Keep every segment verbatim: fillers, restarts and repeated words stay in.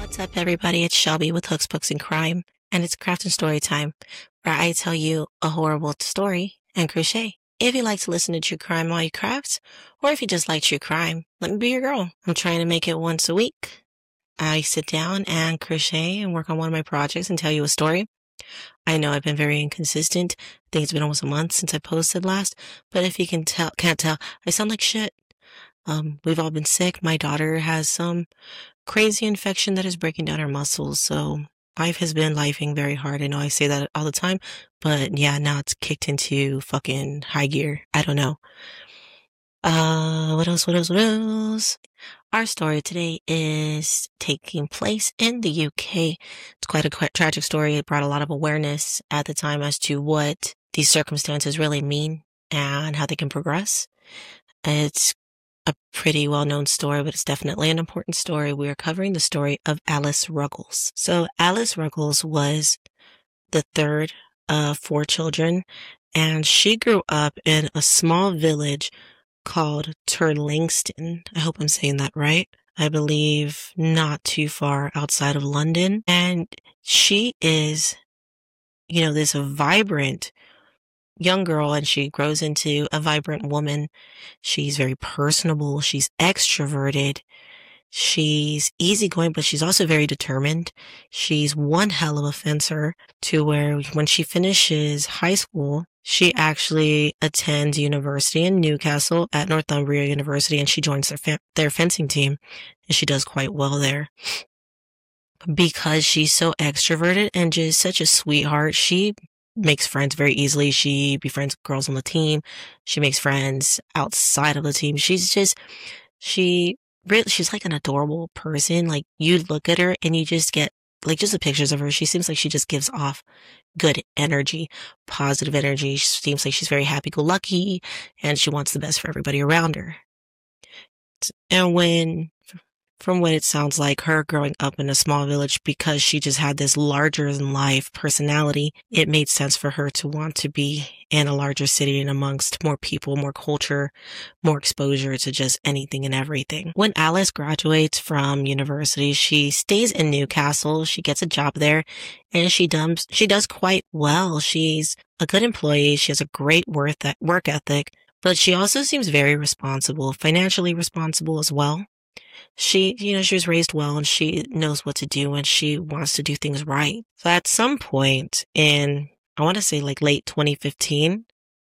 What's up, everybody? It's Shelby with Hooks, Books, and Crime, and it's craft and story time, where I tell you a horrible story and crochet. If you like to listen to true crime while you craft, or if you just like true crime, let me be your girl. I'm trying to make it once a week. I sit down and crochet and work on one of my projects and tell you a story. I know I've been very inconsistent. I think it's been almost a month since I posted last, but if you can tell, can't tell, I sound like shit. Um, we've all been sick. My daughter has some crazy infection that is breaking down her muscles, so life has been lifing very hard. I know I say that all the time, but yeah, now it's kicked into fucking high gear. I don't know. Uh, what else, what else, what else? Our story today is taking place in the U K. It's quite a quite tragic story. It brought a lot of awareness at the time as to what these circumstances really mean and how they can progress. It's a pretty well-known story, but it's definitely an important story. We are covering the story of Alice Ruggles. So Alice Ruggles was the third of four children, and she grew up in a small village called Turlingston. I hope I'm saying that right. I believe not too far outside of London. And she is, you know, this vibrant young girl, and she grows into a vibrant woman. She's very personable. She's extroverted. She's easygoing, but she's also very determined. She's one hell of a fencer, to where when she finishes high school, she actually attends university in Newcastle at Northumbria University, and she joins their, fe- their fencing team, and she does quite well there. Because she's so extroverted and just such a sweetheart, she makes friends very easily. She befriends girls on the team. She makes friends outside of the team. She's just, she really, she's like an adorable person. Like, you look at her and you just get, like, just the pictures of her. She seems like she just gives off good energy, positive energy. She seems like she's very happy-go-lucky, and she wants the best for everybody around her. And when, from what it sounds like, her growing up in a small village, because she just had this larger than life personality, it made sense for her to want to be in a larger city and amongst more people, more culture, more exposure to just anything and everything. When Alice graduates from university, she stays in Newcastle. She gets a job there, and she does, she does quite well. She's a good employee. She has a great work work ethic, but she also seems very responsible, financially responsible as well. She, you know, she was raised well, and she knows what to do, and she wants to do things right. So at some point in, I want to say like late twenty fifteen,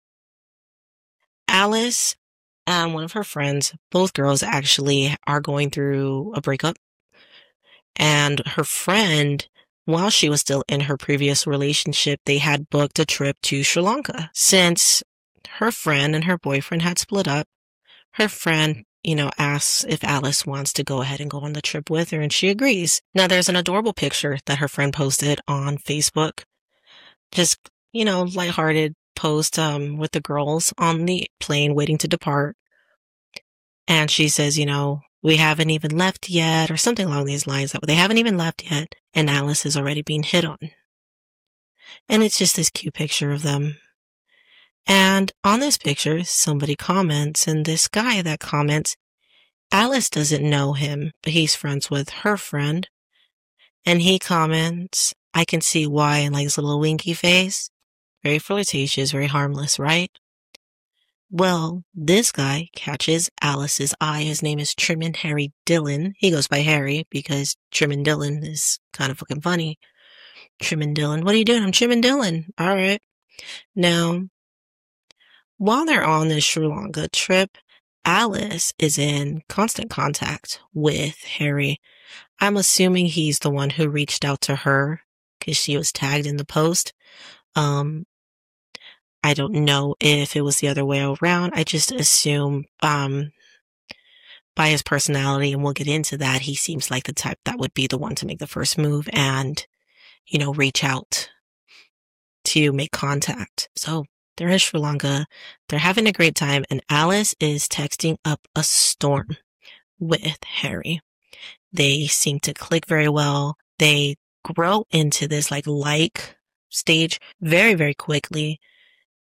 Alice and one of her friends, both girls actually, are going through a breakup. And her friend, while she was still in her previous relationship, they had booked a trip to Sri Lanka. Since her friend and her boyfriend had split up, her friend, you know, asks if Alice wants to go ahead and go on the trip with her, and she agrees. Now, there's an adorable picture that her friend posted on Facebook. Just, you know, lighthearted post um, with the girls on the plane waiting to depart. And she says, you know, we haven't even left yet, or something along these lines, that they haven't even left yet, and Alice is already being hit on. And it's just this cute picture of them. And on this picture, somebody comments, and this guy that comments, Alice doesn't know him, but he's friends with her friend. And he comments, I can see why, in like his little winky face. Very flirtatious, very harmless, right? Well, this guy catches Alice's eye. His name is Trimmin Harry Dillon. He goes by Harry because Trimmin Dillon is kind of fucking funny. Trimmin Dillon, what are you doing? I'm Trimmin Dillon. All right. Now, while they're on this Sri Lanka trip, Alice is in constant contact with Harry. I'm assuming he's the one who reached out to her because she was tagged in the post. Um, I don't know if it was the other way around. I just assume, um, by his personality, and we'll get into that, he seems like the type that would be the one to make the first move and, you know, reach out to make contact. So they're in Sri Lanka. They're having a great time, and Alice is texting up a storm with Harry. They seem to click very well. They grow into this like like stage very, very quickly.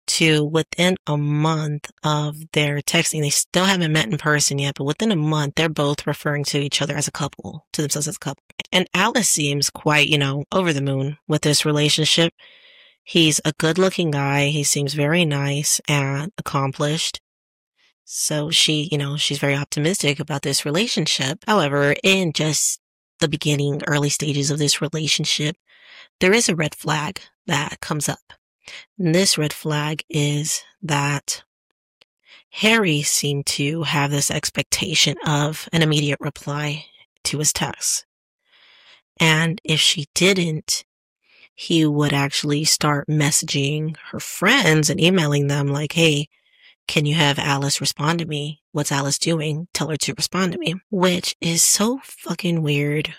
to within a month of their texting. They still haven't met in person yet, but within a month, they're both referring to each other as a couple, to themselves as a couple. And Alice seems quite, you know, over the moon with this relationship. He's a good looking guy. He seems very nice and accomplished. So she, you know, she's very optimistic about this relationship. However, in just the beginning, early stages of this relationship, there is a red flag that comes up. And this red flag is that Harry seemed to have this expectation of an immediate reply to his texts. And if she didn't, he would actually start messaging her friends and emailing them like, hey, can you have Alice respond to me? What's Alice doing? Tell her to respond to me. Which is so fucking weird.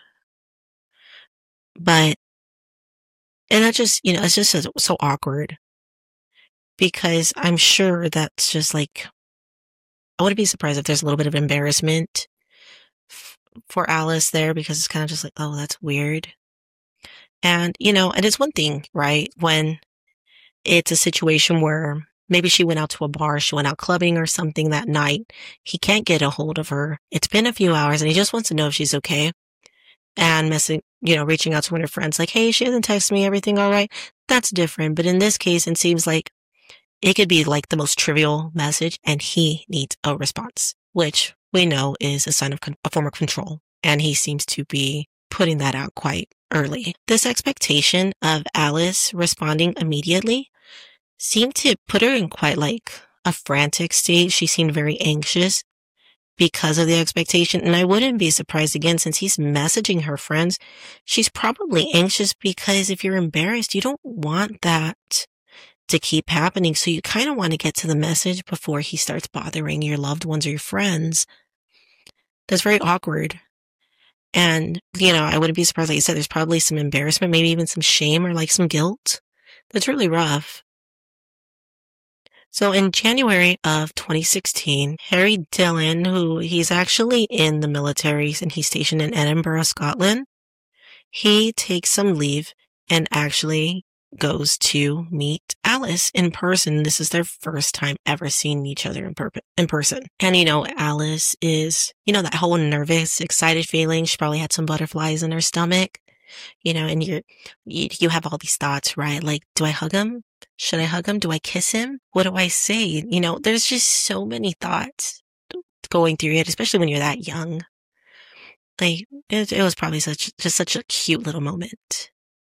But, and that just, you know, it's just so, so awkward. Because I'm sure that's just like, I wouldn't be surprised if there's a little bit of embarrassment f- for Alice there, because it's kind of just like, oh, that's weird. And, you know, and it's one thing, right? When it's a situation where maybe she went out to a bar, she went out clubbing or something that night. He can't get a hold of her. It's been a few hours and he just wants to know if she's okay. And messing, you know, reaching out to one of her friends like, hey, she hasn't texted me, everything all right? That's different. But in this case, it seems like it could be like the most trivial message and he needs a response, which we know is a sign of con- a form of control. And he seems to be putting that out quite early. This expectation of Alice responding immediately seemed to put her in quite like a frantic state. She seemed very anxious because of the expectation. And I wouldn't be surprised again, since he's messaging her friends, she's probably anxious because if you're embarrassed, you don't want that to keep happening. So you kind of want to get to the message before he starts bothering your loved ones or your friends. That's very awkward. And, you know, I wouldn't be surprised, like you said, there's probably some embarrassment, maybe even some shame or like some guilt. That's really rough. So in January of twenty sixteen, Harry Dillon, who he's actually in the military and he's stationed in Edinburgh, Scotland, he takes some leave and actually goes to meet Alice in person. This is their first time ever seeing each other in, per- in person. And, you know, Alice is, you know, that whole nervous, excited feeling. She probably had some butterflies in her stomach, you know, and you're, you, you have all these thoughts, right? Like, do I hug him? Should I hug him? Do I kiss him? What do I say? You know, there's just so many thoughts going through your head, especially when you're that young. Like, it, it was probably such, just such a cute little moment.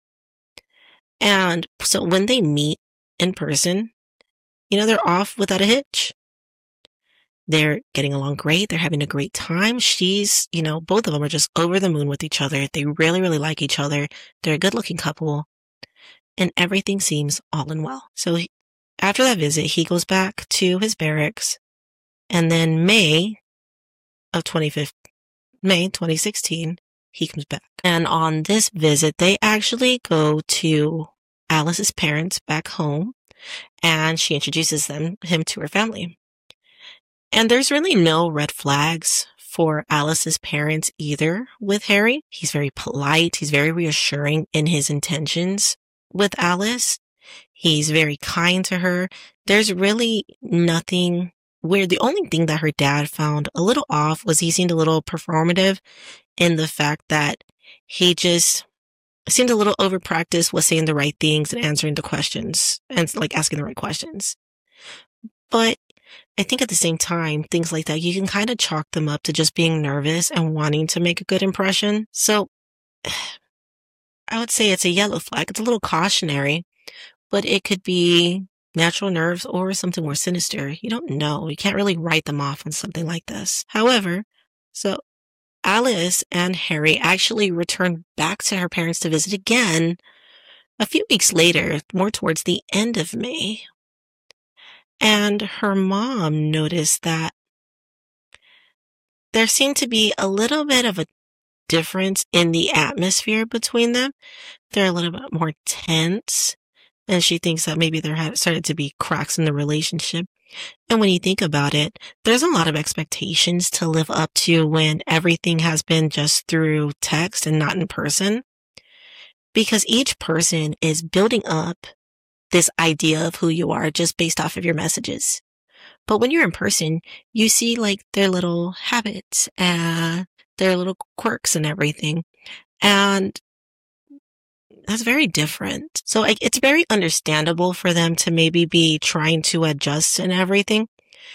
And so when they meet in person, you know, they're off without a hitch. They're getting along great. They're having a great time. She's, you know, both of them are just over the moon with each other. They really, really like each other. They're a good looking couple and everything seems all in well. So he, after that visit, he goes back to his barracks, and then May of twenty-fifth, May twenty sixteen, he comes back. And on this visit, they actually go to Alice's parents back home, and she introduces them, him to her family. And there's really no red flags for Alice's parents either with Harry. He's very polite. He's very reassuring in his intentions with Alice. He's very kind to her. There's really nothing weird. The only thing that her dad found a little off was he seemed a little performative in the fact that he just seemed a little over practiced with saying the right things and answering the questions and like asking the right questions. But I think at the same time, things like that, you can kind of chalk them up to just being nervous and wanting to make a good impression. So I would say it's a yellow flag. It's a little cautionary, but it could be natural nerves or something more sinister. You don't know. You can't really write them off on something like this. However, so Alice and Harry actually returned back to her parents to visit again a few weeks later, more towards the end of May. And her mom noticed that there seemed to be a little bit of a difference in the atmosphere between them. They're a little bit more tense, and she thinks that maybe there had started to be cracks in the relationship. And when you think about it, there's a lot of expectations to live up to when everything has been just through text and not in person, because each person is building up this idea of who you are just based off of your messages. But when you're in person, you see like their little habits and their little quirks and everything. And that's very different. So like, it's very understandable for them to maybe be trying to adjust and everything,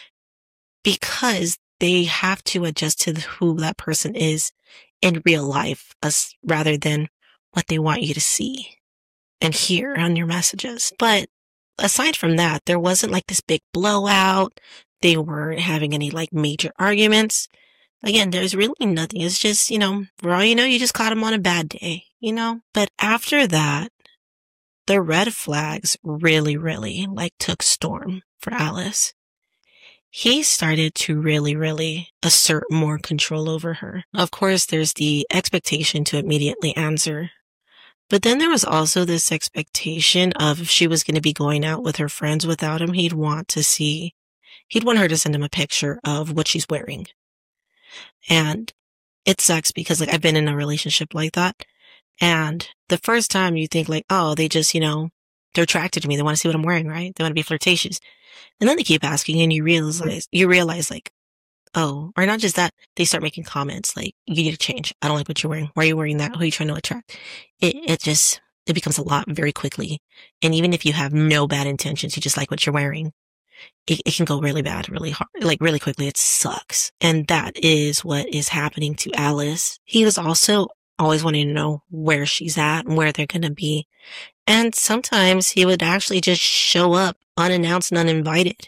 because they have to adjust to who that person is in real life, as rather than what they want you to see and hear on your messages. But aside from that, there wasn't like this big blowout. They weren't having any like major arguments. Again, there's really nothing. It's just, you know, for all you know, you just caught him on a bad day, you know? But after that, the red flags really, really like took storm for Alice. He started to really, really assert more control over her. Of course, there's the expectation to immediately answer. But then there was also this expectation of if she was going to be going out with her friends without him, he'd want to see, he'd want her to send him a picture of what she's wearing. And it sucks because like I've been in a relationship like that. And the first time you think like, oh, they just, you know, they're attracted to me. They want to see what I'm wearing, right? They want to be flirtatious. And then they keep asking and you realize, you realize like, oh, or not just that, they start making comments like, you need to change. I don't like what you're wearing. Why are you wearing that? Who are you trying to attract? It, it just, it becomes a lot very quickly. And even if you have no bad intentions, you just like what you're wearing, it, it can go really bad, really hard, like really quickly. It sucks. And that is what is happening to Alice. He was also always wanting to know where she's at and where they're going to be. And sometimes he would actually just show up unannounced and uninvited,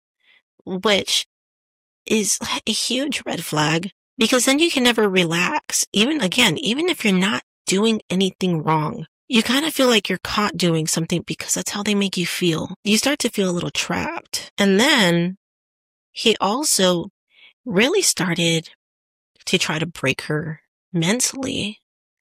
which is a huge red flag, because then you can never relax. Even again, even if you're not doing anything wrong, you kind of feel like you're caught doing something because that's how they make you feel. You start to feel a little trapped. And then he also really started to try to break her mentally.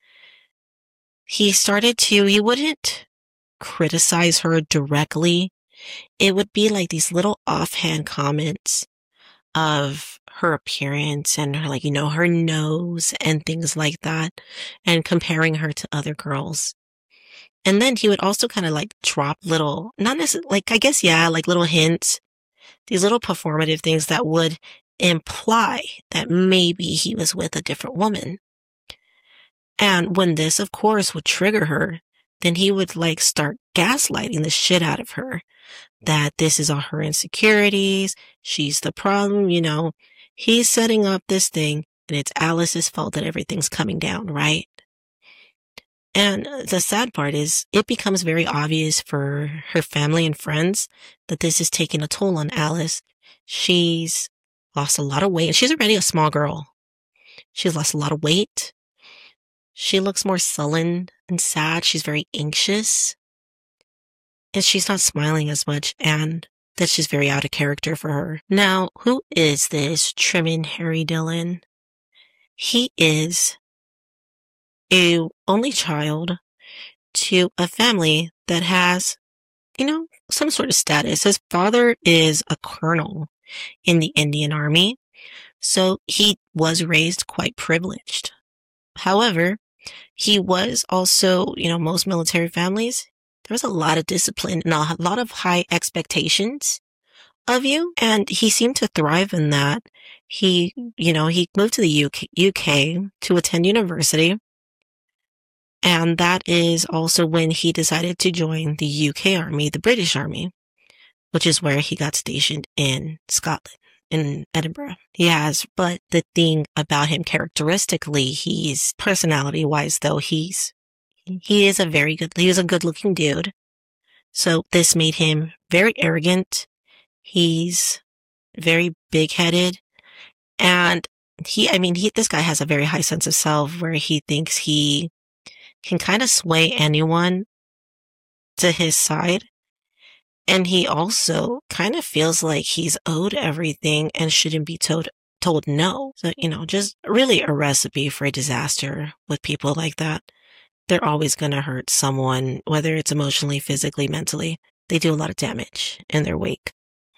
He started to, he wouldn't criticize her directly. It would be like these little offhand comments of her appearance and her, like, you know, her nose and things like that, and comparing her to other girls. And then he would also kind of like drop little, not necessarily, like, I guess, yeah, like little hints, these little performative things that would imply that maybe he was with a different woman. And when this, of course, would trigger her, then he would like start gaslighting the shit out of her, that this is all her insecurities, she's the problem, you know. He's setting up this thing, and it's Alice's fault that everything's coming down, right? And the sad part is, it becomes very obvious for her family and friends that this is taking a toll on Alice. She's lost a lot of weight, and she's already a small girl. She's lost a lot of weight. She looks more sullen and sad. She's very anxious. And she's not smiling as much, and that's just very out of character for her. Now, who is this Trimming Harry Dillon? He is a only child to a family that has, you know, some sort of status. His father is a colonel in the Indian Army, so he was raised quite privileged. However, he was also, you know, most military families, there was a lot of discipline and a lot of high expectations of you. And he seemed to thrive in that. He, you know, he moved to the U K, U K to attend university. And that is also when he decided to join the U K Army, the British Army, which is where he got stationed in Scotland, in Edinburgh. He has, but the thing about him characteristically, he's personality wise though, he's, he is a very good, he was a good looking dude. So this made him very arrogant. He's very big headed. And he, I mean, he, this guy has a very high sense of self where he thinks he can kind of sway anyone to his side. And he also kind of feels like he's owed everything and shouldn't be told, told no. So, you know, just really a recipe for a disaster with people like that. They're always going to hurt someone, whether it's emotionally, physically, mentally. They do a lot of damage in their wake.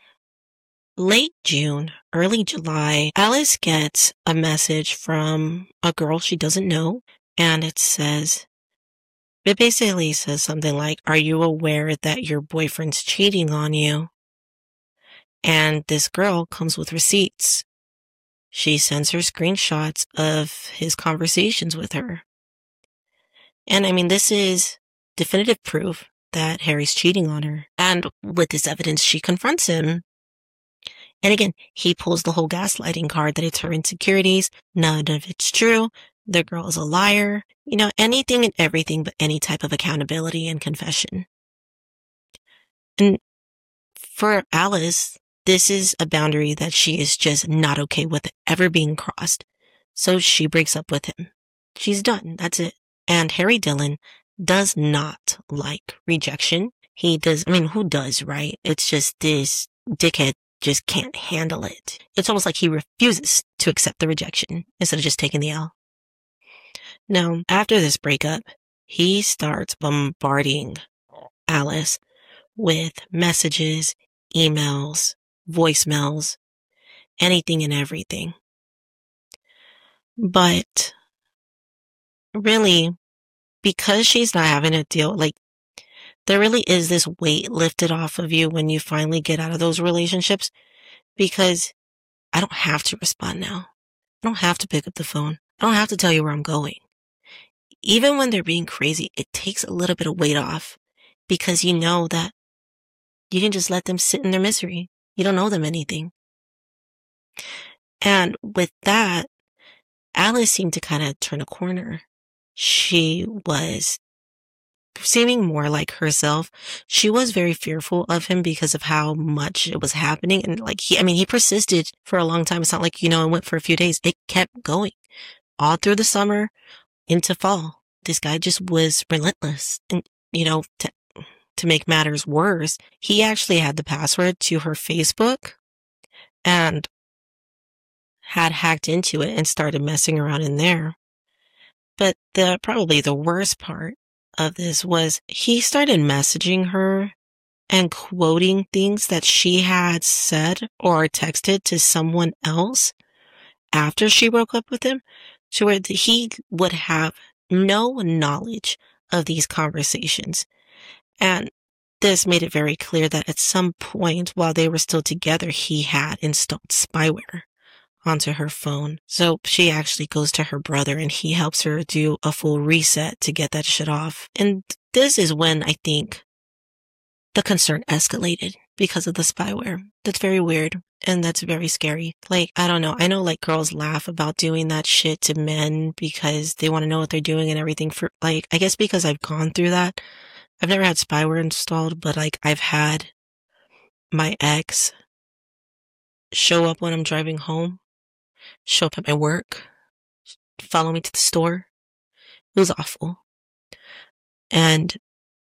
Late June, early July, Alice gets a message from a girl she doesn't know, and it says, It basically says something like, are you aware that your boyfriend's cheating on you? And this girl comes with receipts. She sends her screenshots of his conversations with her. And I mean, this is definitive proof that Harry's cheating on her. And with this evidence, she confronts him. And again, he pulls the whole gaslighting card that it's her insecurities. None of it's true. The girl is a liar. You know, anything and everything but any type of accountability and confession. And for Alice, this is a boundary that she is just not okay with ever being crossed. So she breaks up with him. She's done. That's it. And Harry Dillon does not like rejection. He does. I mean, who does, right? It's just this dickhead just can't handle it. It's almost like he refuses to accept the rejection instead of just taking the L. Now, after this breakup, he starts bombarding Alice with messages, emails, voicemails, anything and everything. But really, because she's not having to deal, like, there really is this weight lifted off of you when you finally get out of those relationships, because I don't have to respond now. I don't have to pick up the phone. I don't have to tell you where I'm going. Even when they're being crazy, it takes a little bit of weight off, because you know that you can just let them sit in their misery. You don't owe them anything. And with that, Alice seemed to kind of turn a corner. She was seeming more like herself. She was very fearful of him because of how much it was happening. And like, he, I mean, he persisted for a long time. It's not like, you know, it went for a few days. It kept going all through the summer into fall. This guy just was relentless. And, you know, to, to make matters worse, he actually had the password to her Facebook and had hacked into it and started messing around in there. But the probably the worst part of this was he started messaging her and quoting things that she had said or texted to someone else after she broke up with him, to where he would have no knowledge of these conversations. And this made it very clear that at some point while they were still together, he had installed spyware onto her phone. So she actually goes to her brother and he helps her do a full reset to get that shit off. And this is when I think the concern escalated because of the spyware. That's very weird. And that's very scary. Like, I don't know. I know like girls laugh about doing that shit to men because they want to know what they're doing and everything. For like, I guess because I've gone through that. I've never had spyware installed, but like I've had my ex show up when I'm driving home, show up at my work, follow me to the store. It was awful. And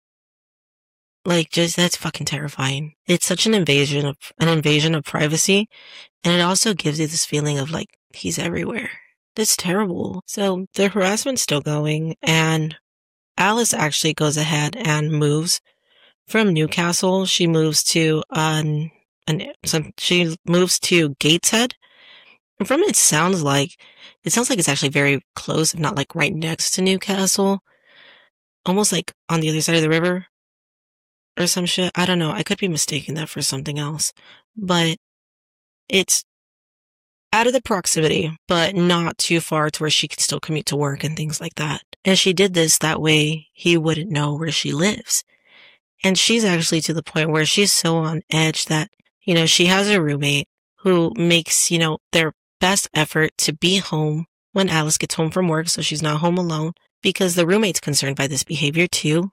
like, just, that's fucking terrifying. It's such an invasion of, an invasion of privacy. And it also gives you this feeling of like, he's everywhere. That's terrible. So the harassment's still going, and Alice actually goes ahead and moves from Newcastle. She moves to, um, an, some, she moves to Gateshead. And from it sounds like, it sounds like it's actually very close, if not like right next to Newcastle. Almost like on the other side of the river or some shit. I don't know. I could be mistaking that for something else. But it's out of the proximity, but not too far to where she could still commute to work and things like that. And she did this that way he wouldn't know where she lives. And she's actually to the point where she's so on edge that, you know, she has a roommate who makes, you know, their best effort to be home when Alice gets home from work, so she's not home alone, because the roommate's concerned by this behavior too.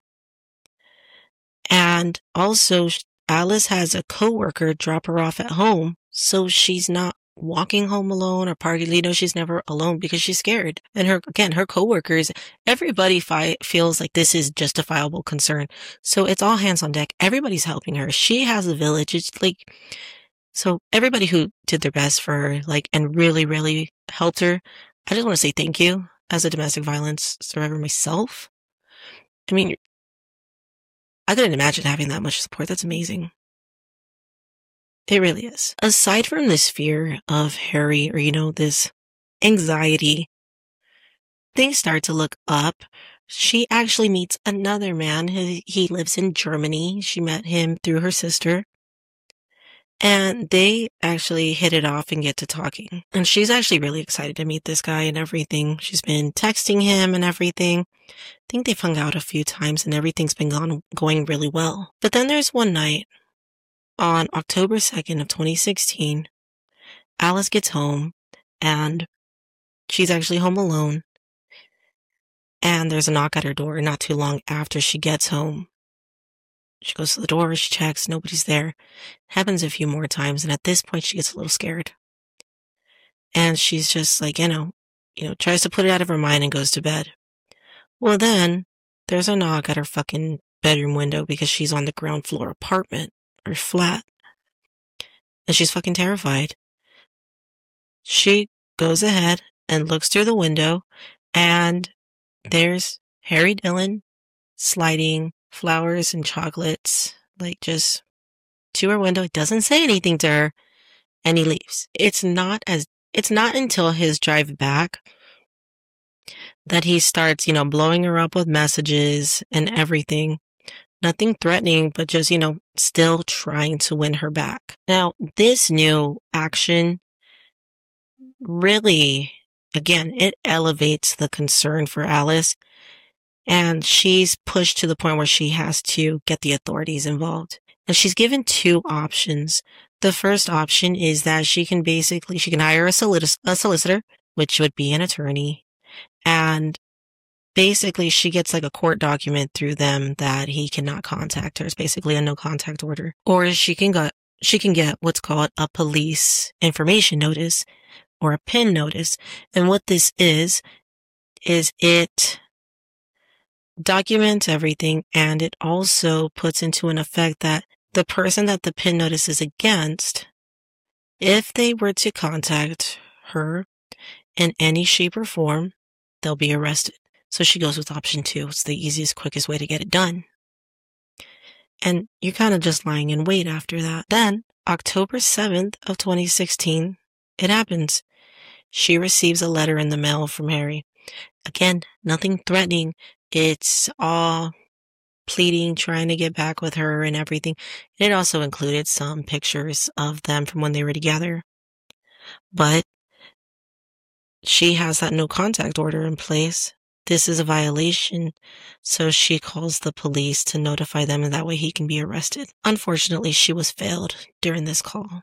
And also, Alice has a coworker drop her off at home, so she's not walking home alone or partying. You know, she's never alone because she's scared. And her, again, her coworkers, everybody fi- feels like this is justifiable concern. So it's all hands on deck. Everybody's helping her. She has a village. It's like, so everybody who did their best for her, like, and really, really helped her, I just want to say thank you as a domestic violence survivor myself. I mean, I couldn't imagine having that much support. That's amazing. It really is. Aside from this fear of Harry, or, you know, this anxiety, things start to look up she actually meets another man. He, he lives in Germany. She met him through her sister. And they actually hit it off and get to talking. And she's actually really excited to meet this guy and everything. She's been texting him and everything. I think they've hung out a few times and everything's been gone, going really well. But then there's one night on October second of twenty sixteen, Alice gets home and she's actually home alone. And there's a knock at her door not too long after she gets home. She goes to the door, she checks, nobody's there. Happens a few more times, and at this point she gets a little scared. And she's just like, you know, you know, tries to put it out of her mind and goes to bed. Well then, there's a knock at her fucking bedroom window because she's on the ground floor apartment, or flat. And she's fucking terrified. She goes ahead and looks through the window, and there's Harry Dillon sliding flowers and chocolates, like just to her window. He doesn't say anything to her, and he leaves. It's not as, it's not until his drive back that he starts, you know, blowing her up with messages and everything. Nothing threatening, but just, you know, still trying to win her back. Now, this new action really, again, it elevates the concern for Alice. And she's pushed to the point where she has to get the authorities involved. And she's given two options. The first option is that she can basically, she can hire a, solic- a solicitor, which would be an attorney. And basically she gets like a court document through them that he cannot contact her. It's basically a no contact order. Or she can get, she can get what's called a police information notice or a PIN notice. And what this is, is it documents everything, and it also puts into an effect that the person that the PIN notice is against, if they were to contact her in any shape or form, they'll be arrested. So she goes with option two. It's the easiest, quickest way to get it done. And you're kind of just lying in wait after that. Then, October seventh of twenty sixteen, it happens. She receives a letter in the mail from Harry. Again, nothing threatening. It's all pleading, trying to get back with her and everything. It also included some pictures of them from when they were together. But she has that no contact order in place. This is a violation. So she calls the police to notify them, and that way he can be arrested. Unfortunately, she was failed during this call.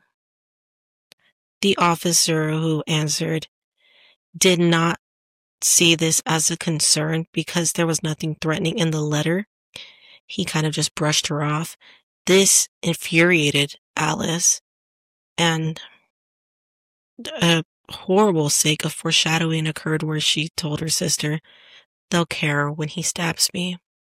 The officer who answered did not see this as a concern because there was nothing threatening in the letter. He kind of just brushed her off. This infuriated Alice, and a horrible sake of foreshadowing occurred where she told her sister, "They'll care when he stabs me."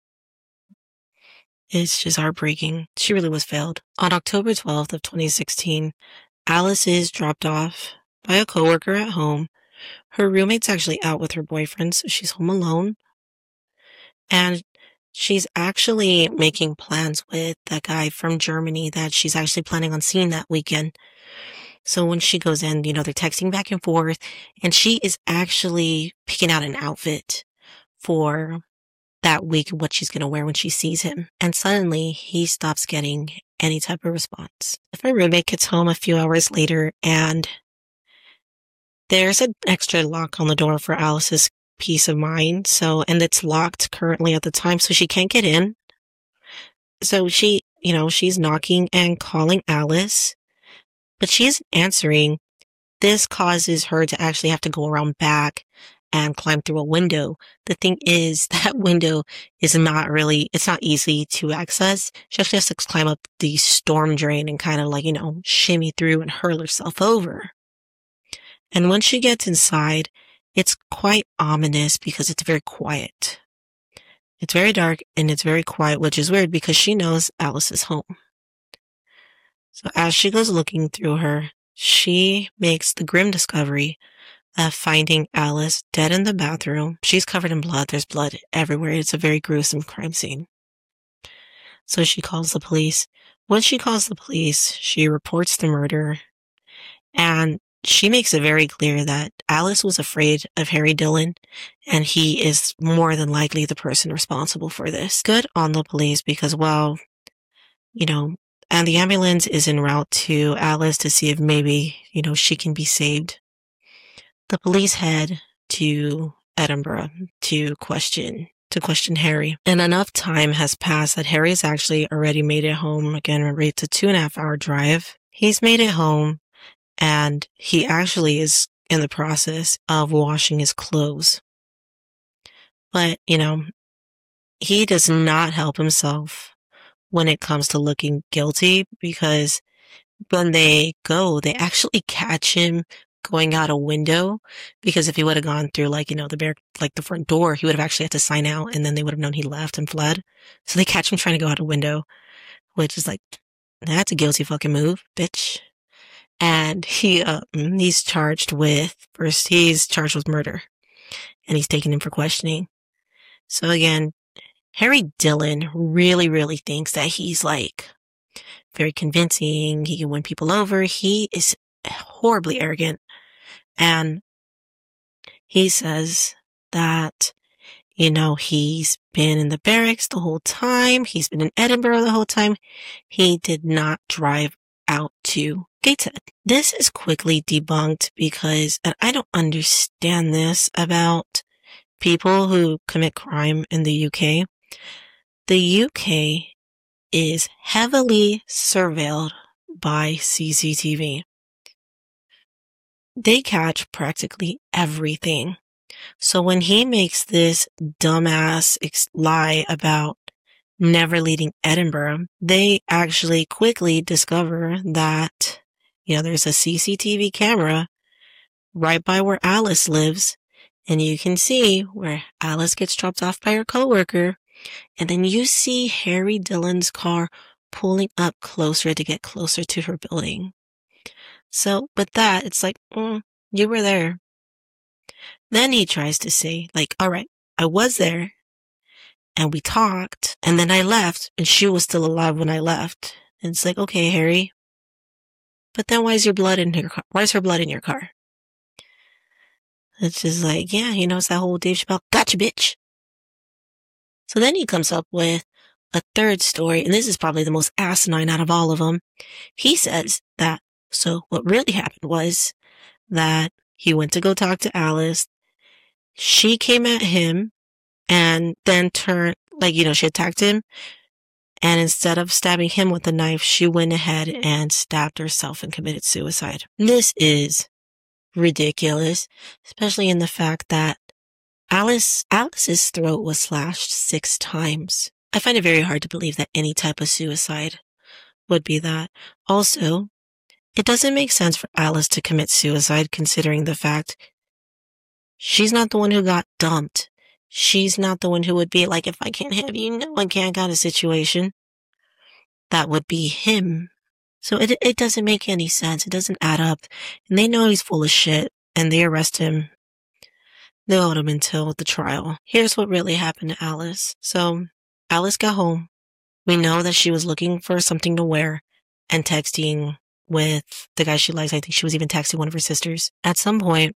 It's just heartbreaking. She really was failed. On October twelfth of twenty sixteen, Alice is dropped off by a coworker at home. Her roommate's actually out with her boyfriend, so she's home alone. And she's actually making plans with that guy from Germany that she's actually planning on seeing that weekend. So when she goes in, you know, they're texting back and forth, and she is actually picking out an outfit for that week, what she's going to wear when she sees him. And suddenly he stops getting any type of response. If my roommate gets home a few hours later, and there's an extra lock on the door for Alice's peace of mind. So, and it's locked currently at the time, so she can't get in. So she, you know, she's knocking and calling Alice, but she isn't answering. This causes her to actually have to go around back and climb through a window. The thing is, that window is not really, it's not easy to access. She actually has to climb up the storm drain and kind of like, you know, shimmy through and hurl herself over. And when she gets inside, it's quite ominous because it's very quiet. It's very dark and it's very quiet, which is weird because she knows Alice is home. So as she goes looking through her, she makes the grim discovery of finding Alice dead in the bathroom. She's covered in blood. There's blood everywhere. It's a very gruesome crime scene. So she calls the police. When she calls the police, she reports the murder, and she makes it very clear that Alice was afraid of Harry Dillon, and he is more than likely the person responsible for this. Good on the police because, well, you know, and the ambulance is en route to Alice to see if maybe, you know, she can be saved. The police head to Edinburgh to question to question Harry. And enough time has passed that Harry's actually already made it home. Again, remember, it's a two and a half hour drive. He's made it home, and he actually is in the process of washing his clothes. But, you know, he does not help himself when it comes to looking guilty, because when they go, they actually catch him going out a window, because if he would have gone through, like, you know, the bare, like the front door, he would have actually had to sign out, and then they would have known he left and fled. So they catch him trying to go out a window, which is like, that's a guilty fucking move, bitch. And he, uh, he's charged with, first, he's charged with murder, and he's taken in for questioning. So again, Harry Dillon really, really thinks that he's like very convincing. He can win people over. He is horribly arrogant. And he says that, you know, he's been in the barracks the whole time. He's been in Edinburgh the whole time. He did not drive out to Gateshead. This is quickly debunked because, and I don't understand this about people who commit crime in the U K. The U K is heavily surveilled by C C T V. They catch practically everything. So when he makes this dumbass ex- lie about never leaving Edinburgh, they actually quickly discover that, you know, there's a C C T V camera right by where Alice lives, and you can see where Alice gets dropped off by her coworker, and then you see Harry Dillon's car pulling up closer to get closer to her building. So with that, it's like, mm, you were there. Then he tries to say, like, all right, I was there, and we talked, and then I left, and she was still alive when I left. And it's like, okay, Harry, but then why is your blood in your car? Why is her blood in your car? It's just like, yeah, you know, it's that whole Dave Chappelle, gotcha, bitch. So then he comes up with a third story, and this is probably the most asinine out of all of them. He says that, so what really happened was that he went to go talk to Alice. She came at him and then turned, like, you know, she attacked him. And instead of stabbing him with a knife, she went ahead and stabbed herself and committed suicide. This is ridiculous, especially in the fact that Alice, Alice's throat was slashed six times. I find it very hard to believe that any type of suicide would be that. Also, it doesn't make sense for Alice to commit suicide considering the fact she's not the one who got dumped. She's not the one who would be like, if I can't have you, no one can kind of situation. That would be him. So it it doesn't make any sense. It doesn't add up. And they know he's full of shit, and they arrest him. They hold him until the trial. Here's what really happened to Alice. So Alice got home. We know that she was looking for something to wear and texting with the guy she likes. I think she was even texting one of her sisters. At some point,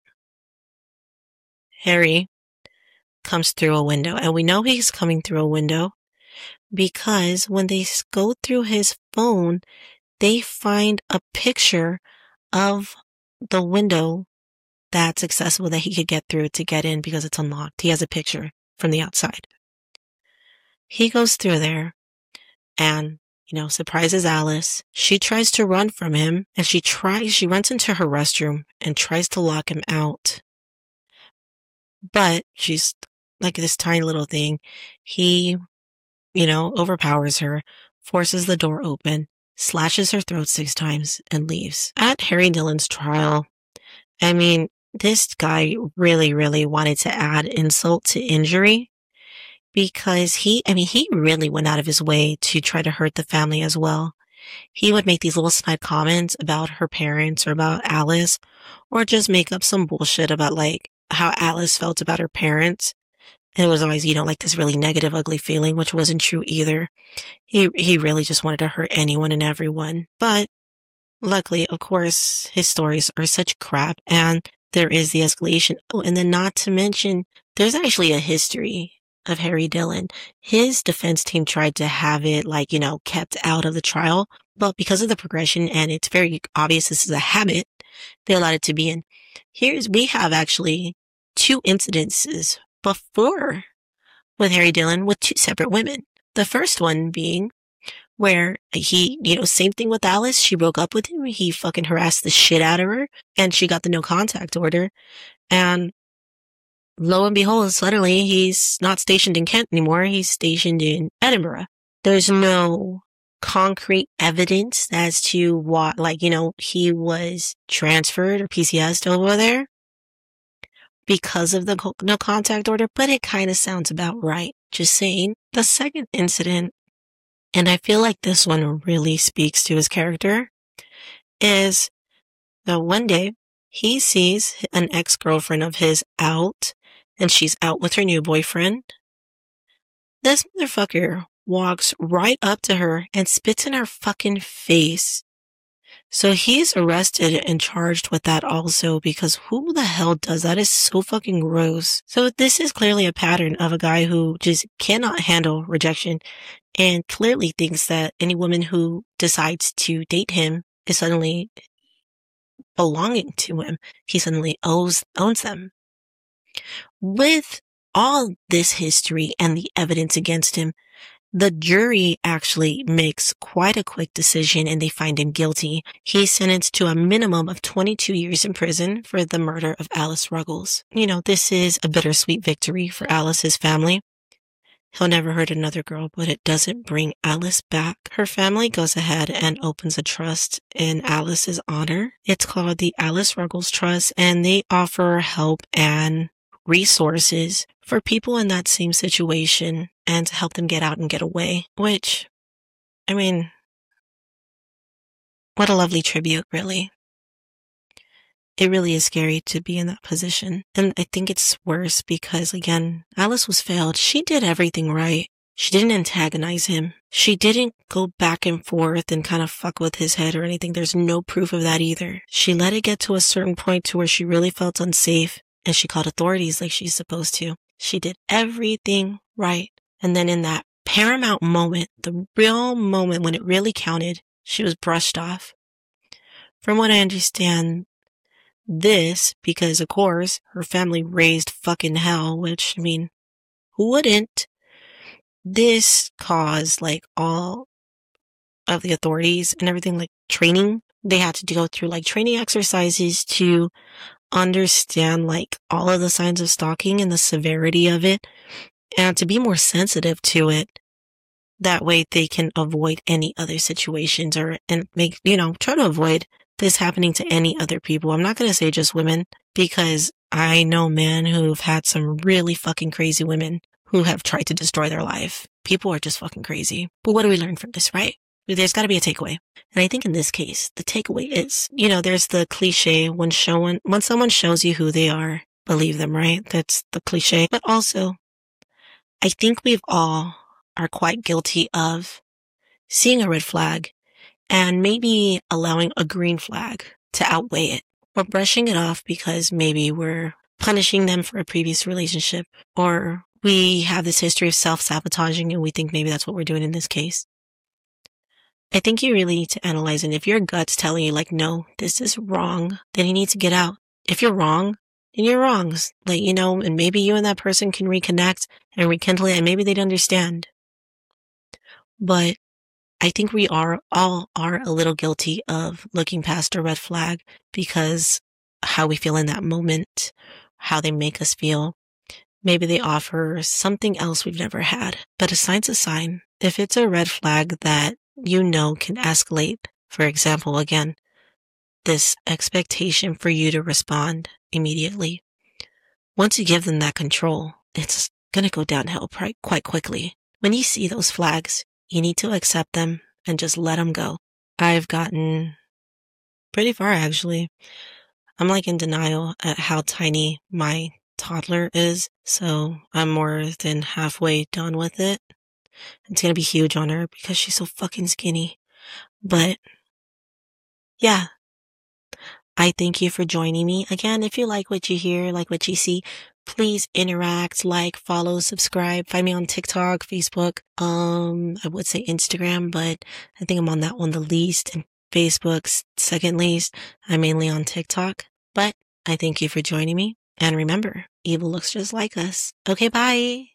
Harry comes through a window, and we know he's coming through a window because when they go through his phone, they find a picture of the window that's accessible that he could get through to get in because it's unlocked. He has a picture from the outside. He goes through there and, you know, surprises Alice. She tries to run from him, and she tries, she runs into her restroom and tries to lock him out. But she's like this tiny little thing. He, you know, overpowers her, forces the door open, slashes her throat six times, and leaves. At Harry Dillon's trial, I mean, this guy really, really wanted to add insult to injury because he, I mean, he really went out of his way to try to hurt the family as well. He would make these little snide comments about her parents or about Alice, or just make up some bullshit about like how Alice felt about her parents. And it was always, you know, like this really negative, ugly feeling, which wasn't true either. He, he really just wanted to hurt anyone and everyone. But luckily, of course, his stories are such crap, and there is the escalation. Oh, and then not to mention, there's actually a history of Harry Dillon. His defense team tried to have it, like, you know, kept out of the trial, but because of the progression, and it's very obvious this is a habit, they allowed it to be in. Here's, we have actually two incidences before with Harry Dillon with two separate women. The first one being where he, you know, same thing with Alice. She broke up with him. He fucking harassed the shit out of her, and she got the no contact order. And lo and behold, suddenly he's not stationed in Kent anymore. He's stationed in Edinburgh. There's no concrete evidence as to what, like, you know, he was transferred or P C S'd over there because of the no contact order, but it kind of sounds about right. Just saying. The second incident, and I feel like this one really speaks to his character, is that one day he sees an ex-girlfriend of his out, and she's out with her new boyfriend. This motherfucker walks right up to her and spits in her fucking face. So he's arrested and charged with that also, because who the hell does that? Is so fucking gross. So this is clearly a pattern of a guy who just cannot handle rejection and clearly thinks that any woman who decides to date him is suddenly belonging to him. He suddenly owes, owns them. With all this history and the evidence against him, the jury actually makes quite a quick decision and they find him guilty. He's sentenced to a minimum of twenty-two years in prison for the murder of Alice Ruggles. You know, this is a bittersweet victory for Alice's family. He'll never hurt another girl, but it doesn't bring Alice back. Her family goes ahead and opens a trust in Alice's honor. It's called the Alice Ruggles Trust, and they offer help and resources for people in that same situation and to help them get out and get away. Which, I mean, what a lovely tribute, really. It really is scary to be in that position. And I think it's worse because, again, Alice was failed. She did everything right. She didn't antagonize him. She didn't go back and forth and kind of fuck with his head or anything. There's no proof of that either. She let it get to a certain point to where she really felt unsafe and she called authorities like she's supposed to. She did everything right. And then in that paramount moment, the real moment when it really counted, she was brushed off. From what I understand, this, because of course, her family raised fucking hell, which, I mean, who wouldn't? This caused, like, all of the authorities and everything, like, training. They had to go through, like, training exercises to understand, like, all of the signs of stalking and the severity of it, and to be more sensitive to it. That way they can avoid any other situations or, and make, you know, try to avoid this happening to any other people. I'm not going to say just women, because I know men who've had some really fucking crazy women who have tried to destroy their life. People are just fucking crazy. But what do we learn from this, right? There's got to be a takeaway. And I think in this case, the takeaway is, you know, there's the cliche when showing, when someone shows you who they are, believe them, right? That's the cliche. But also, I think we've all are quite guilty of seeing a red flag and maybe allowing a green flag to outweigh it, or brushing it off because maybe we're punishing them for a previous relationship, or we have this history of self-sabotaging and we think maybe that's what we're doing in this case. I think you really need to analyze, and if your gut's telling you, like, no, this is wrong, then you need to get out. If you're wrong, then you're wrong. Like, you know, and maybe you and that person can reconnect and rekindle it, and maybe they'd understand. But I think we are all are a little guilty of looking past a red flag because how we feel in that moment, how they make us feel. Maybe they offer something else we've never had. But a sign's a sign. If it's a red flag that you know can escalate, for example, again, this expectation for you to respond immediately. Once you give them that control, it's going to go downhill quite quickly. When you see those flags, you need to accept them and just let them go. I've gotten pretty far, actually. I'm like in denial at how tiny my toddler is, so I'm more than halfway done with it. It's gonna be huge on her because she's so fucking skinny. But yeah, I thank you for joining me. Again, if you like what you hear, like what you see, please interact, like, follow, subscribe. Find me on TikTok, Facebook, um, I would say Instagram, but I think I'm on that one the least, and Facebook's second least. I'm mainly on TikTok, but I thank you for joining me. And remember, evil looks just like us. Okay, bye.